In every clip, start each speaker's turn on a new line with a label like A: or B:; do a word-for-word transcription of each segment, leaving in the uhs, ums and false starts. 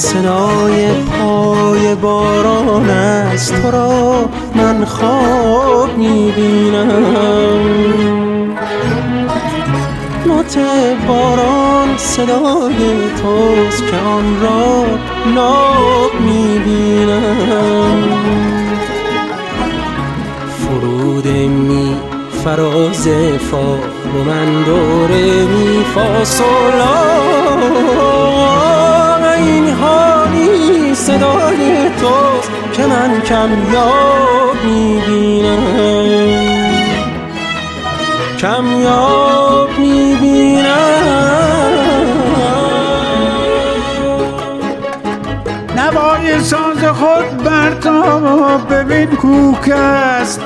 A: صدای پای باران است، تو را من خواب میبینم. نوت باران صدای توست که آن را ناب میبینم. فرود می فراز فا و من دوره می فاصلا، این حالی صدای توست که من کمیاب میبینم، کمیاب میبینم.
B: نوای ساز خود برتاب، ببین کوک است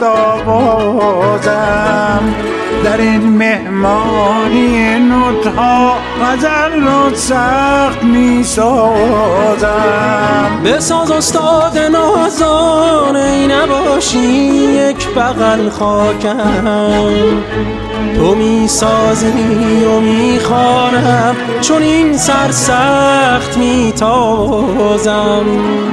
B: آوازم. در این مهمانی نوت‌ها غزل را سخت می سازم.
A: بساز استاد نازان، ای نباشی یک بغل خاکم. تو می سازی و می خوانم، چون این سرسخت می تازم.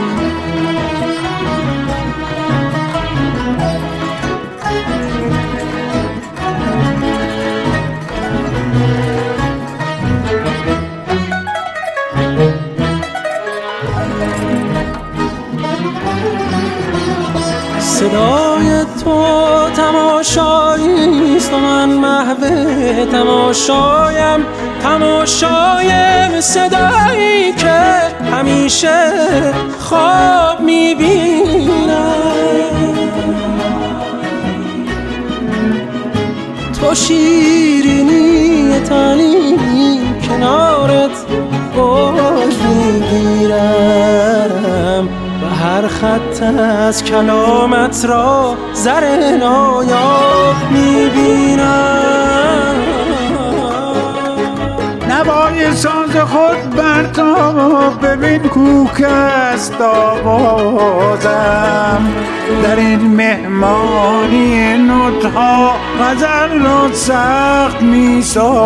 A: صدای تو تماشایی است و من محو تماشایم. تماشایم صدایی که همیشه خواب میبینم. تو شیرینی تنی کنارت باش میگیرم، و هر خط از کلامت را زر نایاب میبینم.
B: نوای ساز خود برتاب، ببین کوک است آوازم. در این مهمانی نوت‌ها غزل را سخت می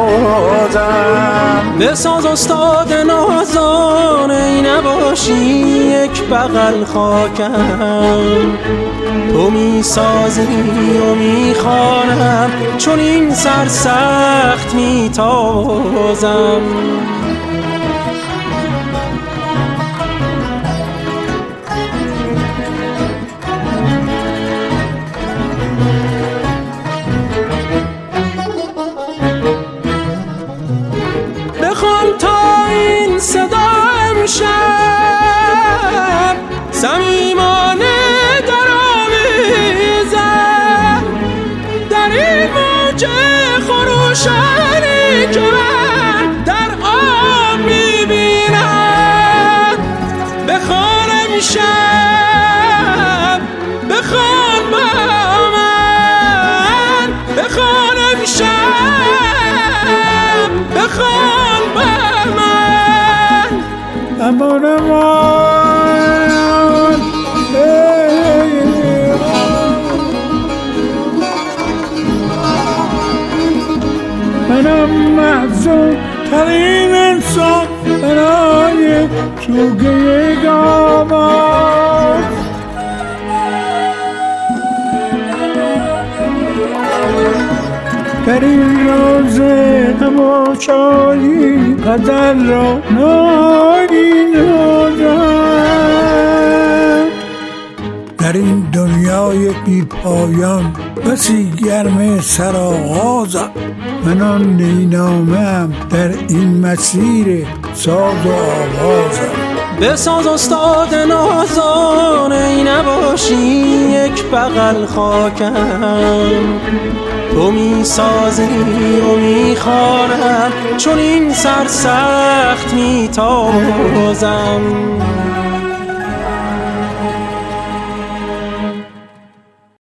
B: سازم.
A: بساز استاد نازان، ای نباشی یک بغل خاکم. تو می سازی و می خوانم، چون این سرسخت می تازم. بخوان تا این صدا امشب صمیمانه در آمیزد، در این موج خروشانی که من در آب میبینم. بخوان امشب، بخوان با من، بخوان امشب، بخوان با من.
B: امان امان منم محزون ترین انسان برای توگه یک آواز. در این روز تماشایی غزل را نایی نازم. در این دنیای بی پایان بسی گرم سرآغازم. من آن نینامه‌ام در این مسیر ساز و آوازم.
A: بساز استاد نازان، ای نباشی یک بغل خاکم. تو می سازی و می خوانم، چون این سرسخت می تازم.